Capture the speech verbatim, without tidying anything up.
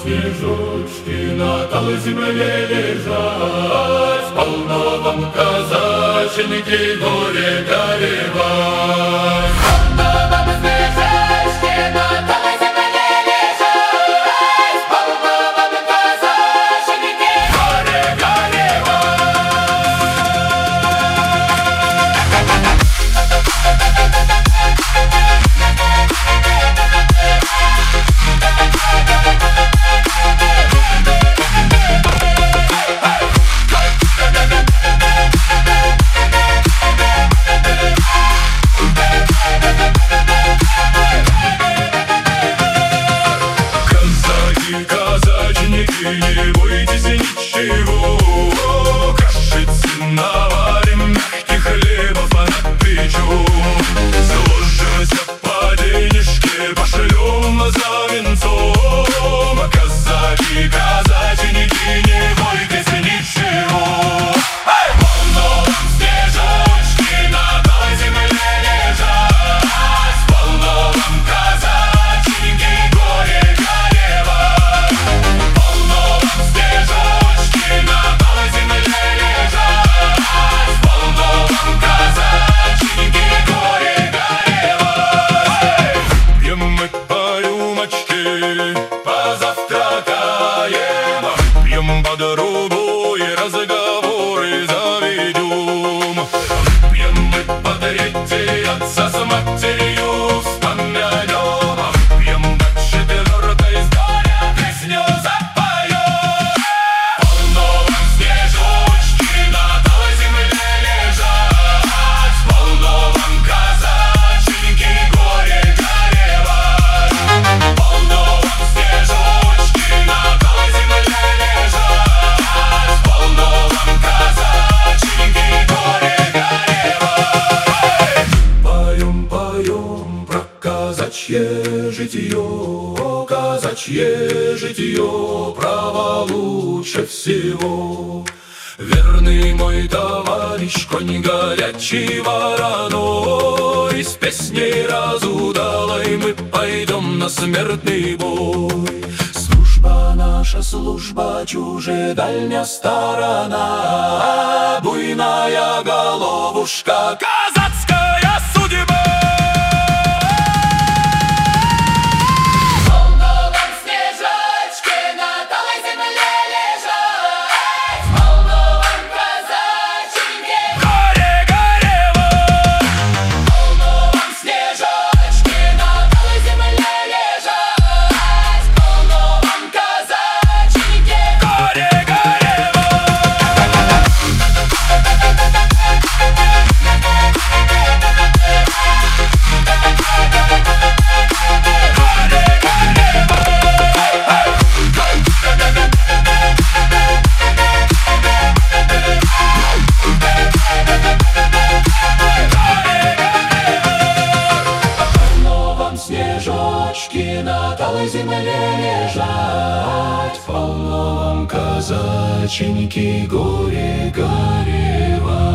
снежочки на талой земле лежать, полно вам казаченьки горе горевать. Полно вам снежочки на талой земле лежать, полно вам казаченьки горе горевать. Не бойтесь ничего, кашицы наварим, мягких хлебов напечем, сложимся по денежке, пошлем за венцом. Казаки, казаченьки, не бойтесь ничего. Полно вам снежочки на талой земле лежать, полно вам казаченьки горе горевать. Позавтракаем, пьем под рубу и разговоры заведем. Пьем мы под рети, отца с матерью вспомянем. Пьем до четвертой с горя песню запоем. Полно вам снежочки на талой земле лежать, полно вам казаченьки горе горевать. Полно вам снежочки на талой земле лежать, полно вам казаченьки горе горевать. Поем, поем про казачье житье, казачье житье, право лучше всего. Верный мой товарищ, конь горячий вороной, с песней разудалой мы пойдем на смертный бой. Служба наша, служба чужая, дальняя сторона, буйная головушка, казацкая судьба. Снежочки на талой земле лежать, полно вам казаченьки горе горевать.